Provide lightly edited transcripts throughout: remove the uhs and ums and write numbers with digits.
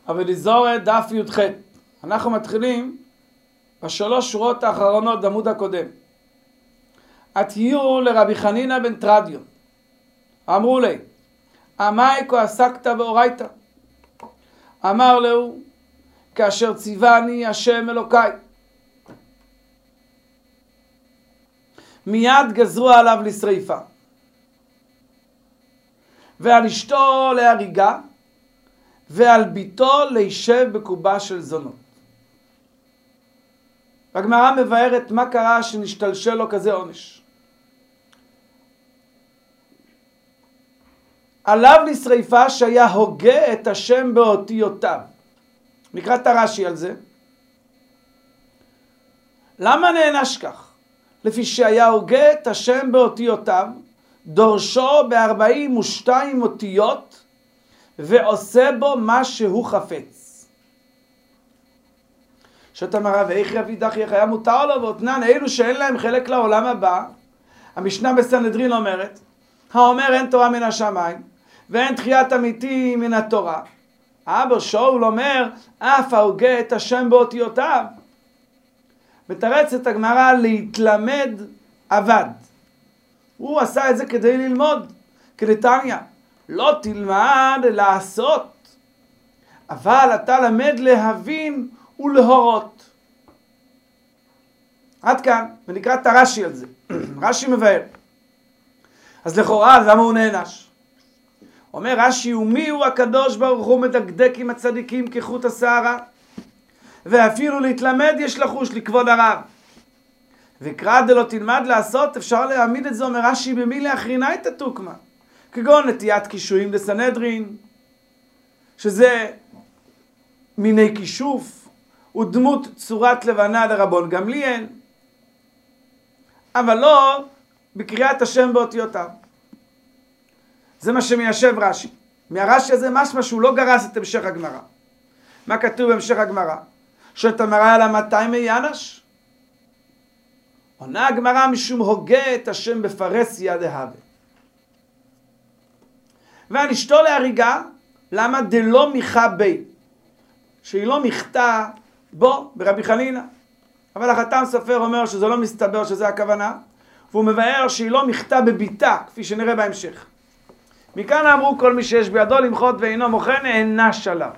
אבל לזור את דף י"ח. אנחנו מתחילים בשלוש שורות האחרונות בעמוד הקודם. התיאור לרבי חנינא בן תרדיון. אמרו לי, עמאיקו עסקת באורייתא. אמר לו, כאשר ציווני השם אלוקיי. מיד גזרו עליו לשריפה. ועל אשתו להריגה, ועל ביתו להישב בקובה של זונות. הגמרא מבארת מה קרה שנשתלשל לו כזה עונש. עליו לשריפה שהיה הוגה את השם באותיותיו. נקרא את הרש"י על זה. למה נענש כך? לפי שהיה הוגה את השם באותיותיו, דורשו ב42 אותיות, ועושה בו מה שהוא חפץ. שאתה מראה, ואיך יביא דחייך, היה מותר לו, ואותנן אלו שאין להם חלק לעולם הבא. המשנה בסנהדרין אומרת, האומר אין תורה מן השמיים, ואין תחיית המתים מן התורה. אבא שאול אומר, אף ההוגה את השם באותיותיו. מתרצת הגמרא להתלמד עבד. הוא עשה את זה כדי ללמוד, כדתניא. לא תלמד לעשות, אבל אתה למד להבין ולהורות. עד כאן, ונקרא את הרש"י על זה. רש"י מבאר. אז לכאורה, למה הוא נענש? אומר רש"י, ומי הוא הקדוש ברוך הוא מדקדק עם הצדיקים כחוט השערה? ואפילו להתלמד יש לחוש לכבוד הרב. וקרא דלא תלמד לעשות, אפשר להעמיד את זה, אומר רש"י, במי לאחרינה את התוקמה. כגון נטיית קישואים לסנהדרין, שזה מיני כישוף, ודמות צורת לבנה לרבון גמליאל, אבל לא בקריאת השם באותיותיו. זה מה שמיישב רש"י. מהרש"י הזה משמע שהוא לא גרס את המשך הגמרא. מה כתוב בהמשך הגמרא? שאתה מראה על 200 יאנש? עונה הגמרא משום הוגה את השם בפרהסיה דהווה. ועל אשתו להריגה, למה דלא מיכה בי? שהיא לא מכתה בו ברבי חנינא. אבל החתם סופר אומר שזה לא מסתבר שזה הכוונה, והוא מבאר שהיא לא מכתה בביתה, כפי שנראה בהמשך. מכאן אמרו כל מי שיש בידו למחות ואינו מוחה נענש עליו.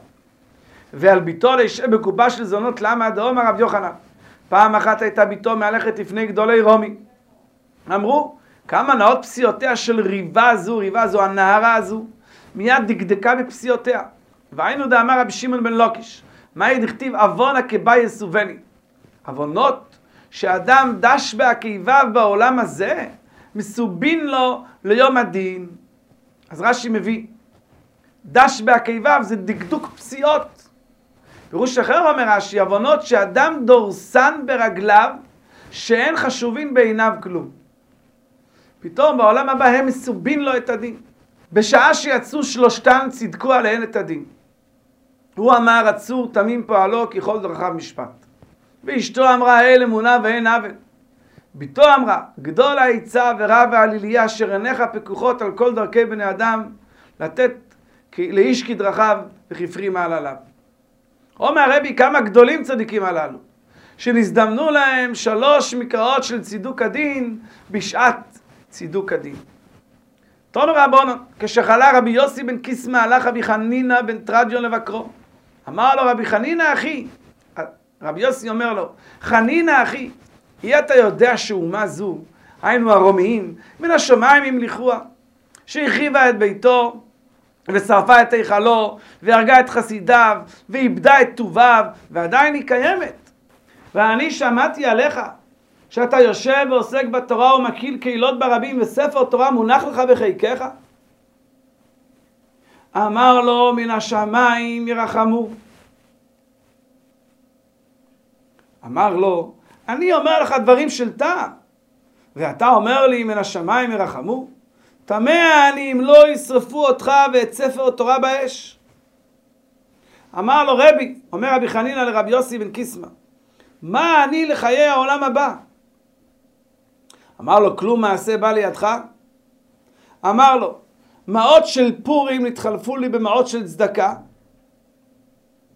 ועל ביתו להישב בקובה של זונות, למה דאמר רב יוחנן. פעם אחת הייתה ביתו מהלכת לפני גדולי רומי. אמרו, כמה נאות פסיעותיה של ריבה זו, הנערה הזו, מיד דקדקה בפסיעותיה. והיינו דאמר רבי שמעון בן לוקיש, מה ידכתיב עוונה כבאי יסובני. עוונות שאדם דש בעקיביו בעולם הזה, מסובין לו ליום הדין. אז רש"י מביא, דש בעקיביו זה דקדוק פסיעות. פירוש אחר אומר רש"י, עוונות שאדם דורסן ברגליו, שאין חשובין בעיניו כלום. פתאום בעולם הבא הם מסובין לו את הדין. בשעה שיצאו שלושתן צדקו עליהן את הדין. הוא אמר עצור תמים פועלו כי כל דרכיו משפט. ואשתו אמרה אל אמונה ואין עוול. ביתו אמרה גדול העצה ורב העליליה אשר עיניך פקוחות על כל דרכי בני אדם לתת לאיש כדרכיו וכפרי מעלליו. אומר הרבי כמה גדולים צדיקים הללו שנזדמנו להם 3 מקראות של צידוק הדין בשעת צידוק הדין. תנו רבנו, כשחלה רבי יוסי בן קיסמא הלך רבי חנינא בן תרדיון לבקרו. אמר לו רבי חנינא אחי, רבי יוסי אומר לו, חנינא אחי, אי אתה יודע שאומה זו, היינו הרומיים, מן השמיים המליכוה, שהחריבה את ביתו, ושרפה את היכלו, והרגה את חסידיו, ואיבדה את טוביו, ועדיין היא קיימת. ואני שמעתי עליך, שאתה יושב ועוסק בתורה ומקיל קהילות ברבים, וספר תורה מונח לך בחיקך. אמר לו מן השמיים ירחמו. אמר לו, אני אומר לך דברים של טעם, ואתה אומר לי מן השמיים ירחמו? תמה אני אם לא ישרפו אותך ואת ספר תורה באש. אמר לו רבי, אומר רבי חנינא לרבי יוסי בן קיסמא, מה אני לחיי העולם הבא? אמר לו, כלום מעשה בא לידך? אמר לו, מעות של פורים נתחלפו לי במעות של צדקה.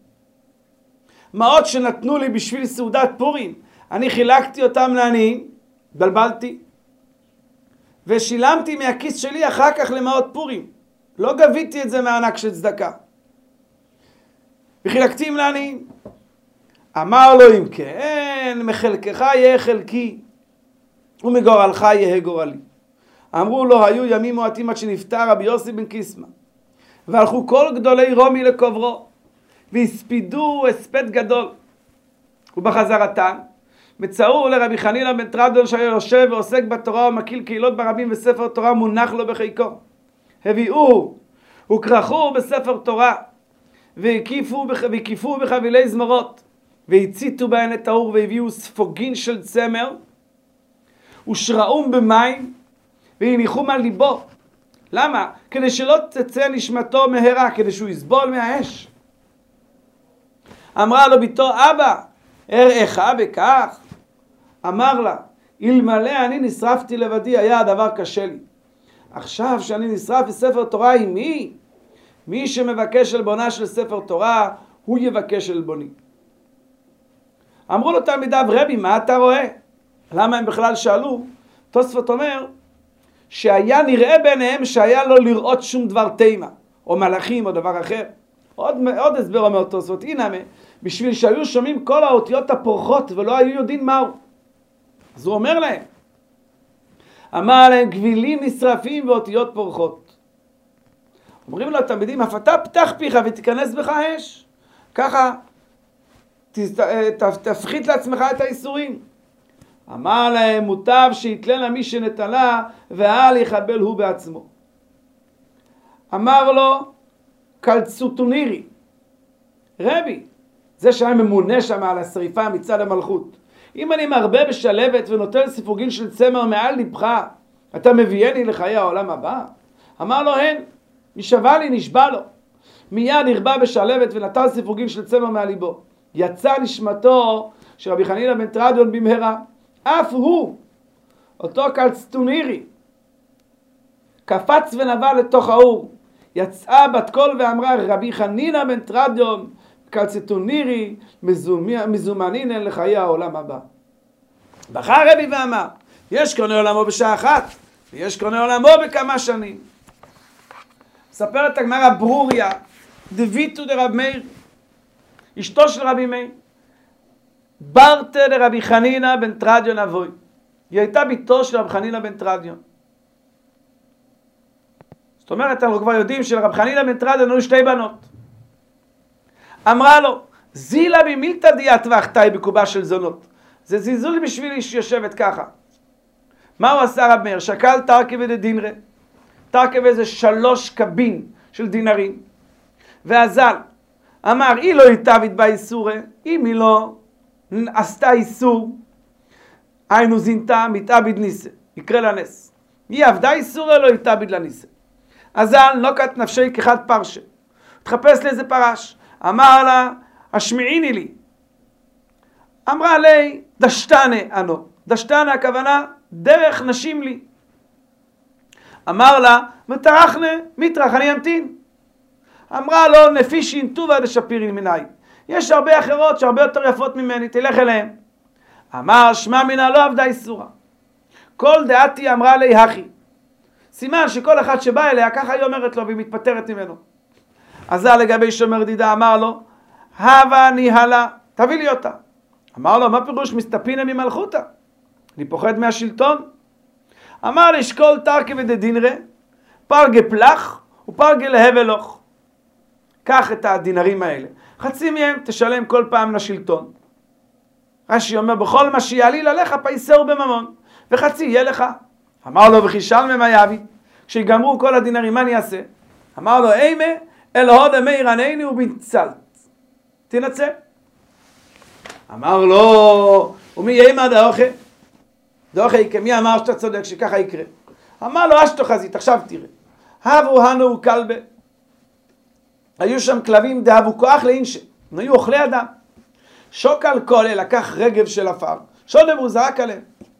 מעות שנתנו לי בשביל סעודת פורים, אני חילקתי אותם לעניים, בלבלתי, ושילמתי מהכיס שלי אחר כך למעות פורים. לא גביתי את זה מהענק של צדקה. וחילקתי לעניים. אמר לו, אם כן, מחלקך יהיה חלקי, ומגורלך יהיה גורלי. אמרו לו, היו ימים מועטים עד שנפטר רבי יוסי בן קיסמא, והלכו כל גדולי רומי לקוברו, והספידו הספד גדול. ובחזרתם, מצאו לרבי חנינא בן תרדיון שהיה יושב ועוסק בתורה ומקיל קהילות ברבים, וספר תורה מונח לו בחיקו. הביאו וכרכו בספר תורה, והקיפו בחבילי זמרות, והציתו בהן את האור, והביאו ספוגין של צמר, ושרעום במים, והניחום על ליבו. למה? כדי שלא תצא נשמתו מהרה, כדי שהוא יסבול מהאש. אמרה לו ביתו, אבא, אראך בכך? אמר לה, אלמלא אני נשרפתי לבדי, היה הדבר קשה לי. עכשיו שאני נשרף בספר תורה עם מי? מי שמבקש עלבונה של ספר תורה, הוא יבקש עלבוני. אמרו לו תלמידיו, רבי, מה אתה רואה? למה הם בכלל שאלו? תוספות אומר, שהיה נראה ביניהם שהיה לו לראות שום דבר תימה, או מלאכים, או דבר אחר. עוד הסבר אומר תוספות, הנה, בשביל שהיו שומעים כל האותיות הפורחות, ולא היו יודעים מהו. אז הוא אומר להם, אמר להם, גבילים נשרפים ואותיות פורחות. אומרים לו התלמידים, אף אתה פתח פיך ותיכנס בך אש. ככה תפחית לעצמך את האיסורים. אמר להם, מוטב שיתלנה מי שנטלה, ואל יחבל הוא בעצמו. אמר לו, קלצוטונירי, רבי, זה שהיה ממונה שם על השריפה מצד המלכות. אם אני מרבה בשלבת ונותן סיפוגין של צמר מעל לבך, אתה מביאני לחיי העולם הבא? אמר לו, הן, נשבע לי, נשבע לו. מיד הרבה בשלבת ונתן סיפוגין של צמר מעל ליבו. יצא נשמתו של רבי חנינא בן תרדיון במהרה. אף הוא, אותו קלצטונירי, קפץ ונבע לתוך האור. יצאה בת קול ואמרה, רבי חנינא בן תרדיון, קלצטונירי, מזומנין לחיי העולם הבא. בכה רבי ואמר, יש קונה עולמו בשעה אחת, ויש קונה עולמו בכמה שנים. מספרת הגמרא ברוריה, דביתו דרב מאיר, אשתו של רבי מאיר, ברתא דרבי חנינא בן תרדיון אבוי. היא הייתה ביתו של רבי חנינא בן תרדיון. זאת אומרת, אנחנו כבר יודעים שלרבי חנינא בן תרדיון היו שתי בנות. אמרה לו, זילה במילתא דיית ואחתאי בקובה של זונות. זה זלזול בשבילי שיושבת ככה. מה הוא עשה רב מאיר? שקל תרכבי דדינרי. תרכבי זה 3 קבין של דינרים. ואזל, אמר, היא לא יתאבד באיסורי, אם היא לא עשתה איסור, היינו זינתה מתאבד ניסה, יקרה לנס. היא עבדה איסורי, לא יתאבד לניסה. אזל, נוקת נפשי כחד פרשה. תחפש לאיזה פרש. אמר לה, השמיעיני לי. אמרה לי, דשתנה אנו. דשתנה הכוונה, דרך נשים לי. אמר לה, מטרחנה, מטרח, אני אמתין. אמרה לו, נפישין טובה דשפירין מנאי. יש הרבה אחרות שהרבה יותר יפות ממני, תלך אליהם. אמר, שמע מינה לא עבדה איסורה. כל דעתי אמרה לי, הכי. סימן שכל אחד שבא אליה, ככה היא אומרת לו, והיא מתפטרת ממנו. אז זה לגבי שומר דידה, אמר לו, הווה ניהלה, תביא לי אותה. אמר לו, מה פירוש מסתפינה ממלכותה? אני פוחד מהשלטון. אמר לי, שקול תרכי ודדינרה, פרגה פלח ופרגה להבלוך. קח את הדינרים האלה. חצי מהם תשלם כל פעם לשלטון. רש"י אומר, בכל מה שיעליל עליך פייסהו בממון, וחצי יהיה לך. אמר לו, וכי שלמה מה יביא? כשיגמרו כל הדינרים, מה אני אעשה? אמר לו, אימה, אל הודה מאיר ענני ובנצלת. תנצל. אמר לו, ומי יאמר דאוכה? דאוכה יקרה, מי אמר שאתה צודק שככה יקרה? אמר לו, אשתו חזית, עכשיו תראה. הבו הנו כלבה. היו שם כלבים דהבו כוח לאינשה. הם היו אוכלי אדם. שוקל קולה לקח רגב של עפר. שודב הוא זרק עליהם.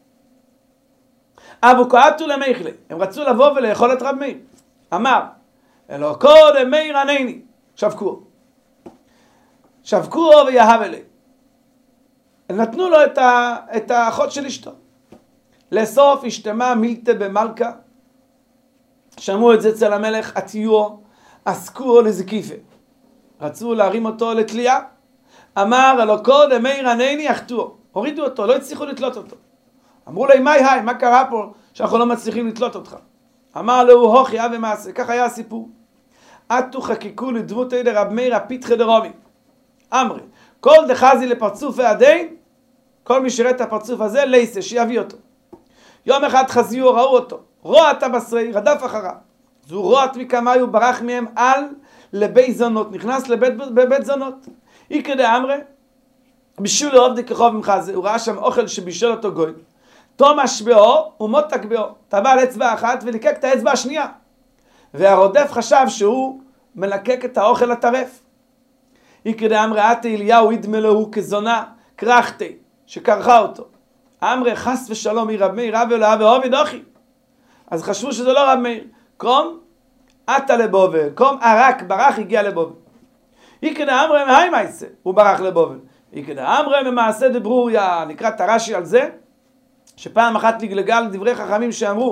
אבו כעתו למייכלה. הם רצו לבוא ולאכול את רב מאיר. אמר, אלוקו דמאיר ענני. שבקו. שבקו ויהב אלי. נתנו לו את האחות של אשתו. לסוף השתמה מילתה במלכה, שמעו את זה אצל המלך, עטיו, עסקו לזקיפה. רצו להרים אותו לתלייה. אמר אלוקו דמי רנני אחתו. הורידו אותו, לא הצליחו לתלות אותו. אמרו לי, מה קרה פה שאנחנו לא מצליחים לתלות אותך? אמר לו, הוכי אבי מעשה. כך היה הסיפור. עטו חקיקו לדמותי דרב מאיר הפיתחי דרומי. אמרי, כל דחזי לפרצוף ועדין, כל מי שראה את הפרצוף הזה, לייסה, שיביא אותו. יום אחד חזיו, ראו אותו. רועת הבשרי, רדף אחריו. זו רועת מקמאי, הוא ברח מהם על לבית זונות. נכנס לבית זונות. איקרא דאמרי, בישול לעובדי כחוב ממך זה. הוא ראה שם אוכל שבישל אותו גוי. תום השבעו ומותק בו. טבע על אצבע אחת וליקק את האצבע השנייה. והרודף חשב שהוא מלקק את האוכל הטרף. איקרא דאמרי, עתי אליהו ידמה לו כזונה קרחתי, שקרחה אותו. אמרי חס ושלום היא רב מאיר רב אלוהה ואובי דוחי. אז חשבו שזה לא רב מאיר. קום עתה לבובל, קום ערק ברח הגיע לבובל. איקרא דאמרי מהי מייסה, הוא ברח לבובל. איקרא דאמרי ממעשה דברוריה, נקרא תרש"י על זה, שפעם אחת לגלגל דברי חכמים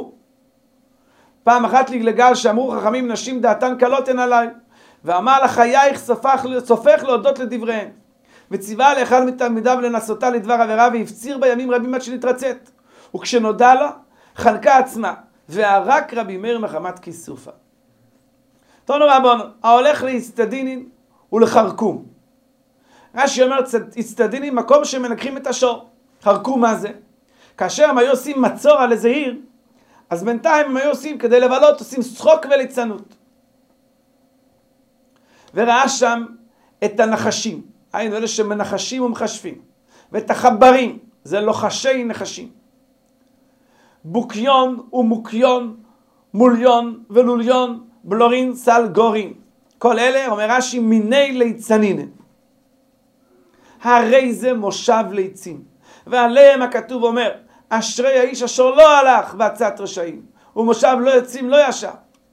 שאמרו חכמים נשים דעתן קלות הן עליי, ואמר לחייך סופך להודות לדבריהם, וציווה לאחד מתלמידיו לנסותה לדבר עבירה, והפציר בימים רבים עד שנתרצת, וכשנודע לה חנקה עצמה, והרק רבי מאיר מחמת כיסופה. תונו רבנו, ההולך להצטדינין ולחרקום. רש"י אומר הצטדינין מקום שמנקחים את השור. חרקום מה זה? כאשר הם היו עושים מצור על איזה עיר, אז בינתיים הם היו עושים כדי לבלות, עושים שחוק וליצנות. וראה שם את הנחשים, היינו אלה שמנחשים ומחשבים, ואת החברים, זה לוחשי נחשים. בוקיון ומוקיון, מוליון ולוליון, בלורין סל גורין. כל אלה, אומר רש"י, מיני ליצנין. הרי זה מושב ליצים. ועליהם הכתוב אומר, אשרי האיש אשר לא הלך בעצת רשעים, ומושב לא יצים לא ישר.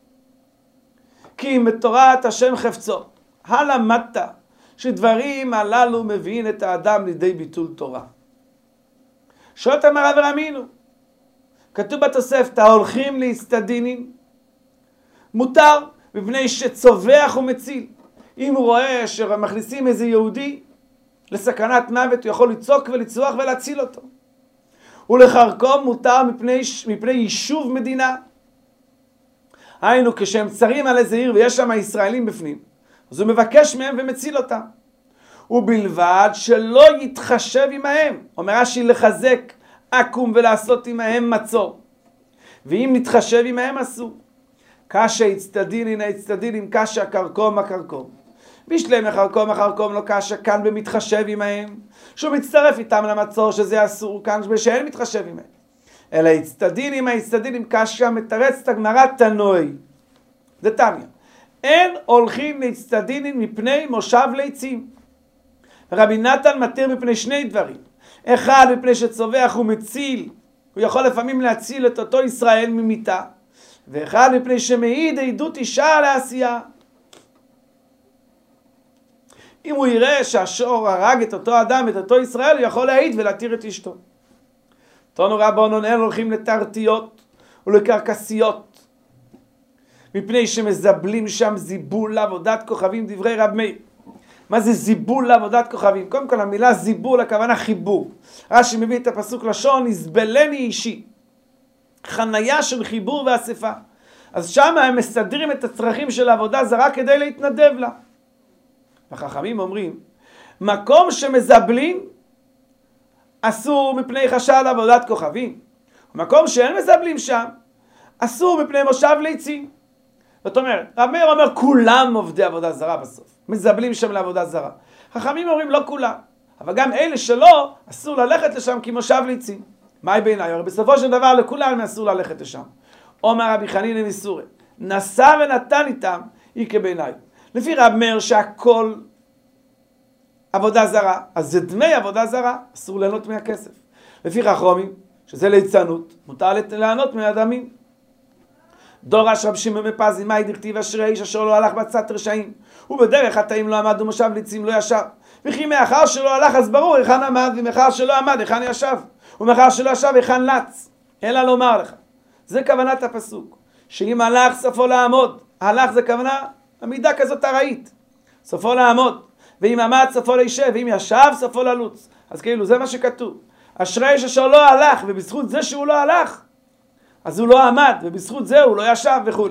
כי אם בתורת השם חפצו, הלמדת שדברים הללו מביאים את האדם לידי ביטול תורה. שואלת אמר אברהם אבינו, כתוב בתוספתא, ההולכים להצטדינין, מותר, מפני שצובח ומציל. אם הוא רואה שמכניסים איזה יהודי לסכנת מוות, הוא יכול לצעוק ולצרוח ולהציל אותו. ולחרקום מותר מפני יישוב מדינה. היינו, כשהם צרים על איזה עיר ויש שם ישראלים בפנים, אז הוא מבקש מהם ומציל אותם. ובלבד שלא יתחשב עמהם. אומר רש"י, לחזק עקום ולעשות עמהם מצור. ואם נתחשב עמהם אסור. קשה הצטדינין הצטדינין, קשה קרקום הקרקום. בשלם החרקום לא קשה, כאן במתחשב עמהם. שהוא מצטרף איתם למצור שזה אסור, כאן בשאין מתחשב עמהם. אלא הצטדינים קשה, מתרץ את הגמרא תנוי. זה תניא. אין הולכים להצטדינין מפני מושב ליצים. רבי נתן מתיר מפני שני דברים. אחד, מפני שצובח ומציל, הוא יכול לפעמים להציל את אותו ישראל ממיתה. ואחד, מפני שמעיד עדות אישה לעשייה. אם הוא יראה שהשור הרג את אותו אדם, את אותו ישראל, הוא יכול להעיד ולהתיר את אשתו. תונו רבנן, אין הולכים לתרתיות ולקרקסיות, מפני שמזבלים שם זיבול לעבודת כוכבים, דברי רב מאיר. מה זה זיבול לעבודת כוכבים? קודם כל המילה זיבול, הכוונה חיבור. רש"י מביא את הפסוק לשון, יזבלני אישי. חנייה של חיבור ואספה. אז שם הם מסדרים את הצרכים של העבודה זרה כדי להתנדב לה. החכמים אומרים, מקום שמזבלים אסור מפני חשד לעבודת כוכבים. מקום שאין מזבלים שם, אסור מפני מושב ליצים. זאת אומרת, רב מאיר אומר, כולם עובדי עבודה זרה בסוף. מזבלים שם לעבודה זרה. חכמים אומרים, לא כולם. אבל גם אלה שלא, אסור ללכת לשם כי מושב ליצים. מהי בעיניי? הרי בסופו של דבר לכולם אסור ללכת לשם. אומר רבי חנינא מסורי, נשא ונתן איתם, היא כבעיניי. לפי רב מאיר שהכל עבודה זרה, אז זה דמי עבודה זרה, אסור ליהנות מהכסף. לפי חכמים, שזה ליצנות, מותר ליהנות מהדמים. דורש רב שמעון מפזי, מאי דכתיב אשרי האיש אשר לא הלך בעצת רשעים, ובדרך חטאים לא עמד ומושב ליצים לא ישב. וכי מאחר שלא הלך אז ברור היכן עמד, ומאחר שלא עמד היכן ישב, ומאחר שלא ישב היכן לץ. אלא לומר לך, זה כוונת הפסוק, שאם הלך סופו לעמוד, הלך זה כוונה עמידה כזאת ארעית, סופו לעמוד, ואם עמד סופו להישב, ואם ישב סופו ללוץ. אז כאילו זה מה שכתוב, אשרי אשר לא הלך, ובזכות זה שהוא לא הלך אז הוא לא עמד, ובזכות זה הוא לא ישב וכו'.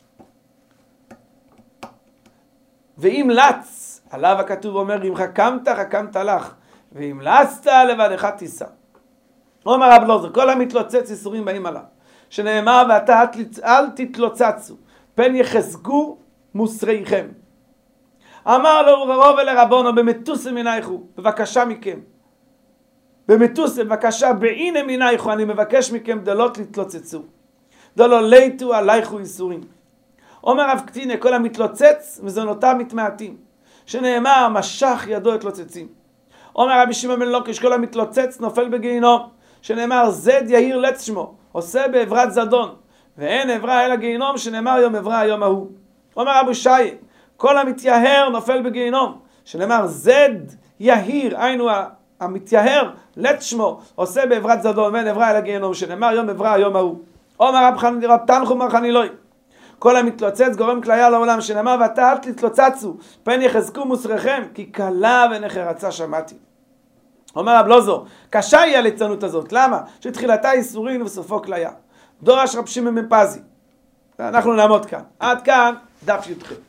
ואם לץ, עליו הכתוב אומר, אם חכמת, חכמת לך, ואם לצת, לבדך תישא. אומר רב לוזר, כל המתלוצץ איסורים באים עליו, שנאמר, ואתה אל תתלוצצו, פן יחזקו מוסריכם. אמר לו רוב ולרבונו, במטוסם עינייכו, בבקשה מכם. במטוסם, בבקשה, בעיני עינייכו, אני מבקש מכם דלות להתלוצצו. דלו ליתו עלייכו איסורים. אומר רב קטינה, כל המתלוצץ, מזונותיו מתמעטים. שנאמר, משך ידו התלוצצים. אומר רבי שמעון בן לוקיש, כל המתלוצץ נופל בגיהינום. שנאמר, זד יהיר לץ שמו, עושה בעברת זדון. ואין עברה אלא גיהינום, שנאמר יום עברה היום ההוא. אומר רבי שי, כל המתייהר נופל בגיהינום. שנאמר, זד יהיר, היינו המתייהר לץ שמו, עושה בעברת זדון, ואין עברה אלא גיהינום, שנאמר יום עברה היום ההוא. אומר רב תנחום בר חנילוי, כל המתלוצץ גורם כליה לעולם, שנאמר ואתה אל תתלוצצו, פן יחזקו מוסריכם, כי קלה ונחרצה שמעתי. אומר רב לוזור, קשה היא הליצנות הזאת, למה? שתחילתה איסורין ובסופו כליה. דורש רב שמעון בן פזי. אנחנו נעמוד כאן. עד כאן דף י"ח.